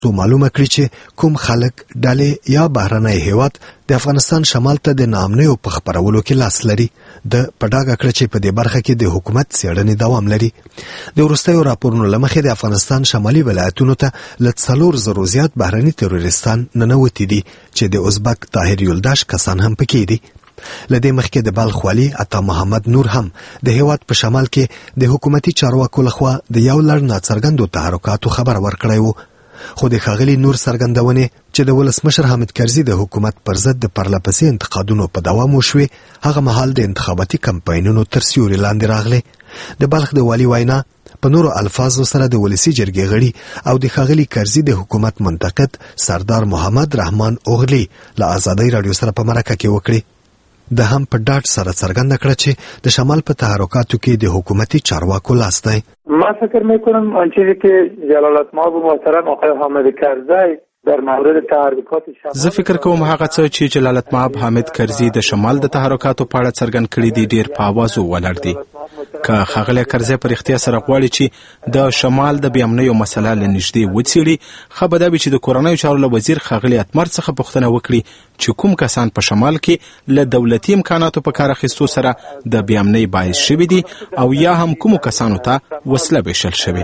تو معلومه کړی چې کوم خلک ډلې یا بهرنی هیواد د افغانستان شمال ته د ناامنیو په خپرولو کې لاس لري. د پډاګه کړ چې په دې برخه کې د حکومت څېړنې دوام لري. د وروستیو راپورونو له مخې د افغانستان شمالي ولایتونو ته له 4,000 زیات بهرني تروریستان ننوتي دي چې د ازبک طاهر یلداش کسان هم پکې دي. لدې مخکې د بلخ والي عطا محمد نور هم د هیواد په شمال کې د حکومتي چارواکو لخوا د یو لړ ناڅرګندو تحرکاتو خبر ورکړی و. خو د ښاغلي نور څرګندونې چې د ولسمشر حامد کرزي د حکومت پر ضد د پرلهپسې انتقادونو په دوام وشوې، هغه مهال د انتخاباتي کمپاینونو تر سیوري لاندې راغلي. د بلخ د والي وینا په نورو الفاظو سره د ولسي جرګې غړي او د ښاغلي کرزي د حکومت منتقد سردار محمد رحمان اوغلی له ازادۍ راډیو سره په مرکه کې وکړي. د هم په ډاډ سره څرګنده کړه چې د شمال په تحرکاتو کې د حکومتي چارواکو لاس دی. ما فکر میکنم آنچه که جلالت مآب محترم آقای حامد کرزی در مورد تحرکات شمال، زه فکر کوم هغه څه چې جلالت مآب حامد کرزي د شمال د تحرکاتو په اړه څرګند کړي دي ډیر په اوازو ولاړ دي. که ښاغلی کرزي په رښتیا سره غواړي چې د شمال د بې امنیو مسله له نږدې وڅېړي، ښه به دا وي چې د کورنیو چارو له وزیر ښاغلي اتمر څخه پوښتنه وکړي چې کوم کسان په شمال کې له دولتي امکاناتو په کار اخیستو سره د بې امنۍ باعث شوي دي او یا هم کومو کسانو ته وسله ویشل شوې.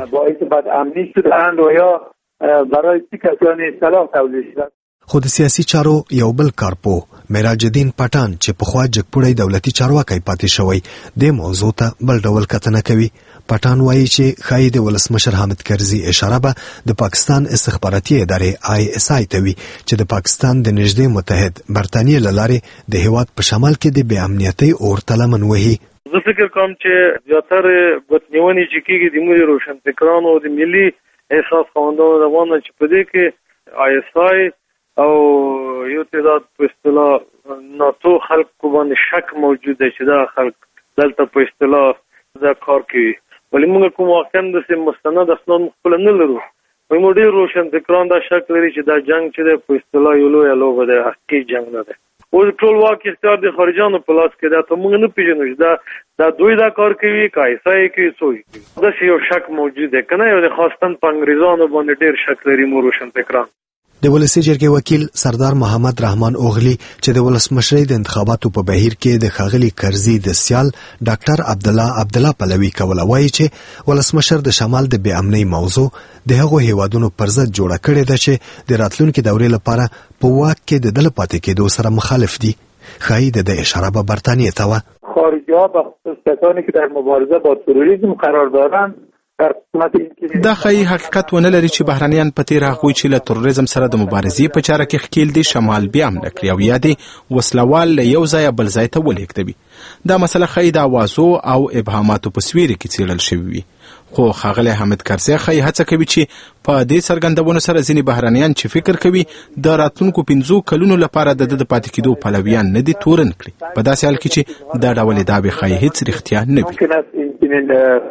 خو د سیاسي چارو یو بل کارپو معراج الدین پټان چې پخوا جګپوړی دولتي چارواکی پاتې شوی د موضوع ته بل ډول کتنه کوي. پټان وایي چې ښایي د ولسمشر حامد کرزي اشاره به د پاکستان استخباراتي ادارې ISI ته وي چې د پاکستان د نږدې متحد برطانیې له لارې د هیواد په شمال کې د بې امنیتۍ اور ته لمن وهي. زه فکر کوم چې زیاتره ګوتنیونې چې کېږي د موږ روشنفکرانو او د ملي احساس خاوندانو روانه چې په دې کې ISI او یو تعداد په اصطلاح ناتو خلکو باندې شک موجود دی چې دا خلک دلته په اصطلاح دا کار کوي. ولی موږ کوم واقعا د مستند اسناد خپل نه لرو. موږ ډېر روشنفکران دا شک لري چې دا جنگ چې دی په اصطلاح یو لویه لوبه دی، حقیقي جنگ نه دی. اوس ټول واک اختیار د خارجانو په لاس کې دی، ته موږ نه پېژنو چې دا دوی دا کار کوي که ISI کوي څوک کوي. داسې یو شک موجود دی که نه، یو د خاصتن په انګریزانو باندې ډېر شک لري موږ روشنفکران. د ولسي جرګې وکیل سردار محمد رحمان اوغلی چې د ولسمشرۍ د انتخاباتو په بهیر کې د ښاغلي کرزي د سیال ډاکټر عبدالله پلوي کوله وایي چې ولسمشر د شمال د بې امنۍ موضوع د هغو هیوادونو پر ضد جوړه کړې ده چې د راتلونکي دورې لپاره په واک کې د ده له پاتې کېدو سره مخالف دي. ښایي د ده اشاره به برطانیې ته وه. خارجی‌ها به خصوص کسانی که در مبارزه با تروریسم قرار دارند دا ښایي حقیقت ونه لري چې بهرنیان په تیر هغوی چې له تروریزم سره د مبارزې په چاره کې ښکیل دي شمال بې امنه کړي او یا دې وسلوال له یو ځایه بل ځای ته ولېږدوي. دا مسله ښایي د اوازو او ابهاماتو په سویرې کې څېړل شوې وي. خو ښاغلی حامد کرزي ښایي هڅه کوي چې په دې څرګندونو سره ځینې بهرنیان چې فکر کوي د راتلونکو 5 کلونو لپاره د ده د پاتې کېدو پلویان نه دي تورن کړي. په داسې حال کې چې دا ډول ادعاوې ښایي هېڅ رښتیا نه وي.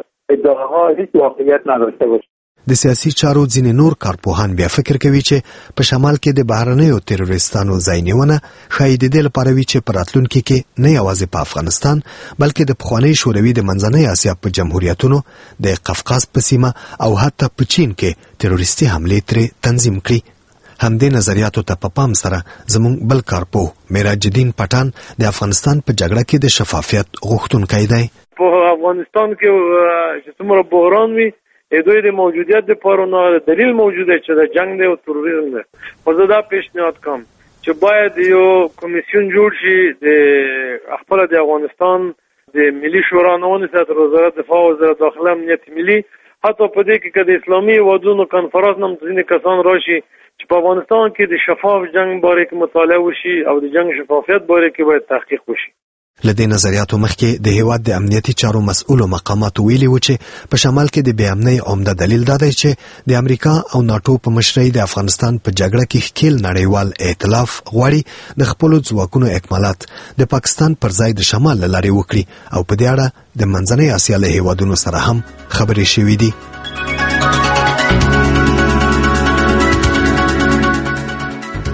د سیاسي چارو ځینې نور کارپوهان بیا فکر کوي چې په شمال کې د بهرنیو تروریستانو ځای نیونه ښایي د دې لپاره وي چې په راتلونکي کې نه یوازې په افغانستان بلکې د پخوانۍ شوروي د منځنۍ اسیا په جمهوریتونو، د قفقاز په سیمه او حتی په چین کې تروریستي حملې ترې تنظیم کړي. همدې نظریاتو ته په پام سره زموږ بل کارپوه معراج الدین پټان د افغانستان په جګړه کې د شفافیت غوښتونکی دی. په افغانستان کې چې څومره بحران وي دوی د موجودیت لپاره نه دلیل موجود دی چې د جنگ دی او تروریزم دی. خو زه دا پیشنهاد کوم چې باید یو کمیسیون جوړ شي د خپل د افغانستان د ملي شورا نه ونیسي تر وزارت دفاع او وزارت داخله امنیت ملي، حتی په دې کې د اسلامي هیوادونو کنفرانس هم ځینې کسان راشي چې په افغانستان کې د شفاف جنگ باره کې مطالعه وشي او د جنگ شفافیت باره کې باید تحقیق وشي. لدې نظریاتو مخکې د هیواد د امنیتي چارو مسؤلو مقاماتو ویلي و چې په شمال کې د بې امنۍ عمده دلیل دا دی چې د امریکا او ناټو په مشرۍ د افغانستان په جګړه کې ښکیل نړیوال ائتلاف غواړي د خپلو ځواکونو اکمالات د پاکستان پر ځای د شمال له لارې وکړي او په دې اړه د منځنۍ اسیا له هیوادونو سره هم خبرې شوې دي.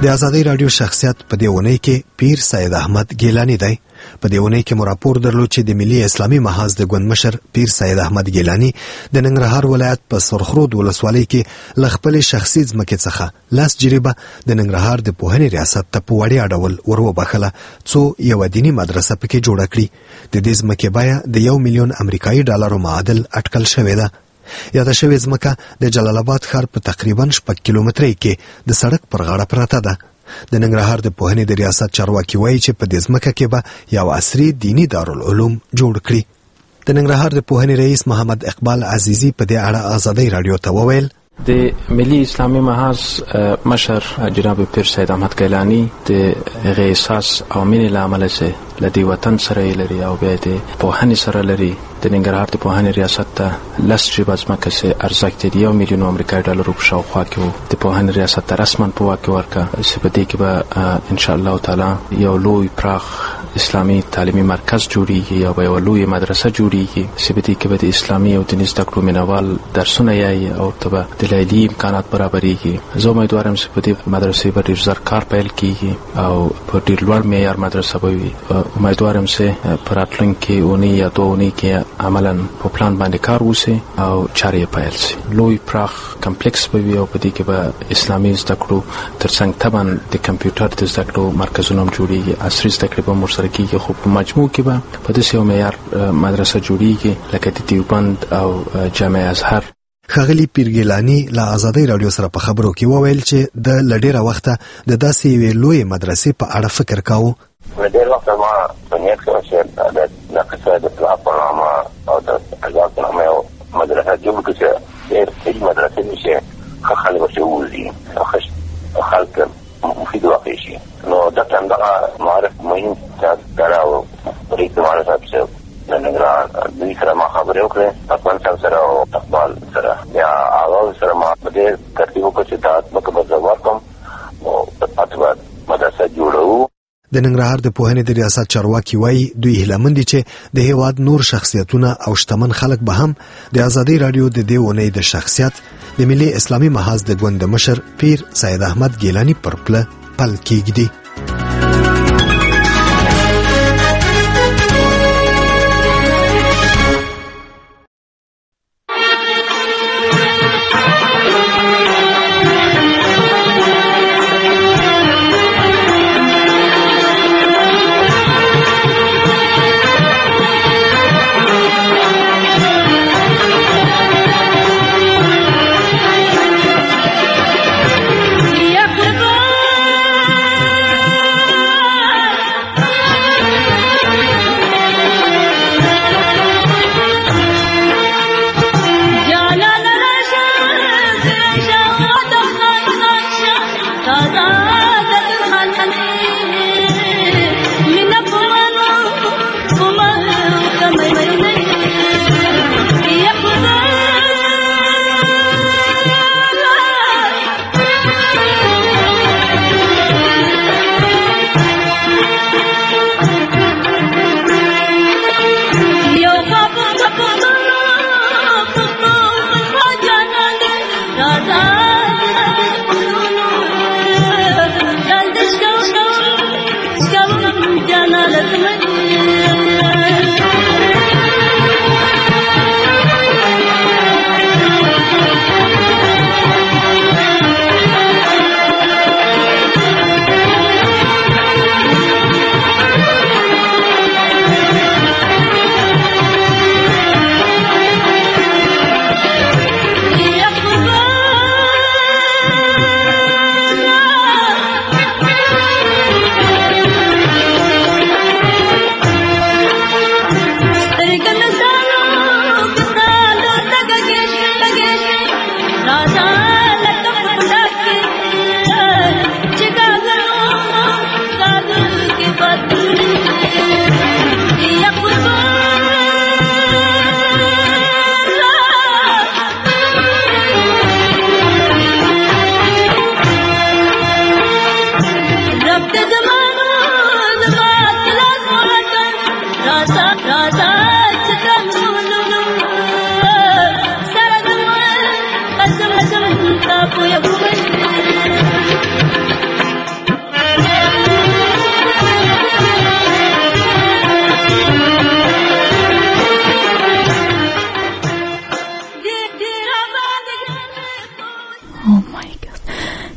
د ازادي رادیو شخصیت په دې ونې کې پیر سید احمد ګیلانی دی. په دې ونې کې مو راپور درلود چې د ملي اسلامي محاذ د ګوند مشر پیر سید احمد ګیلانی د ننګرهار ولایت په سرخرود ولسوالۍ کې له خپل شخصي ځمکې څخه لاس جریبه د ننګرهار د پوهنې ریاست ته په وړیا ډول وروبخله څو یو دینی مدرسه پکې جوړه کړي. د دې ځمکې بیه د 1 میلیون امریکایي ډالرو معادل اټکل شوې ده. یاده شوې ځمکه د جلال آباد ښار په تقریبا 6 کیلومترۍ کې د سړک پر غاړه پراته ده. د ننګرهار د پوهنې د ریاست چارواکي وایي چې په دې ځمکه کې به یو عصري دینی دارالعلوم جوړ کړي. د ننګرهار د پوهنې رئیس محمد اقبال عزیزی په دې اړه ازادي رادیو ته وویل د ملي اسلامي محاذ مشر جناب پیر سید احمد ګیلانی د احساس او مینې له امله چې لدی وطن سره لري او بیا د پوهنې سره لري د ننګرهار د پوهنې ریاست ته لاس جریبه ځمکه چې ارزښت یې 1 میلیون امریکایي ډالرو په شاوخوا کې د پوهنې ریاست ته رسما په واک کې ورکړه چې په دې کې به ان شاء الله تعالی یو لوی پراخ اسلامي تعلیمي مرکز جوړیږي او یو لوی مدرسه جوړیږي چې په دې کې به د اسلامي او دیني زده کړو مینوال درسونه یې او ته د لیلي امکانات برابرېږي. زه امیدوارم چې په دې مدرسې به ډېر زر کار پیل کیږي او په ډېر لوړ معیار مدرسه به وي. امیدوارم چې په راتلونکي اونۍ یا 2 اونۍ کې عملاً په پلان باندې کار وشي او چارې پیل شي. لوی پراخ کمپلیکس به وي او په دې کې به اسلامي زده کړو ترڅنګ طبعا د کمپیوټر د زده کړو مرکزونه هم جوړیږي. عصري زده کړې به هم ورسره کیږي خو په مجموع کې به په داسې یو معیار مدرسه جوړیږي لکه د دیوبند او جامع ازهر. ښاغلي پیر ګیلانی له ازادي رادیو سره په خبرو کې وویل چې د لډیره وخته د داسې یوې لوی مدرسې په اړه فکر کاوه. لډیر وخت ما په نیت کې چې د قصه د پلانامه او د اجازه نامه او مدرسه جوړ کړي چې دې مدرسې نشي خلک ورشي او خلک مفید واقع شي. نو دا څنګه معرف مهم څه او رئیس معرفت څه د ننګرهار د سره ما خبرې وکړې افغان سره او اقبال سره یا اواز سره ما په دې ترتیب وکړ چې دا مکمل ورکم او په مدرسه جوړو. د ننګرهار د پوهنې د ریاست چارواکي وایي دوی هیلهمند دي چې د هیواد نور شخصیتونه او شتمن خلک به هم د ازادي رادیو د دې ونې د شخصیت د ملي اسلامي محاذ د ګوند مشر پیر سید احمد ګیلانی پر پله پل کېږدي.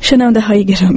شنونده های گرامی،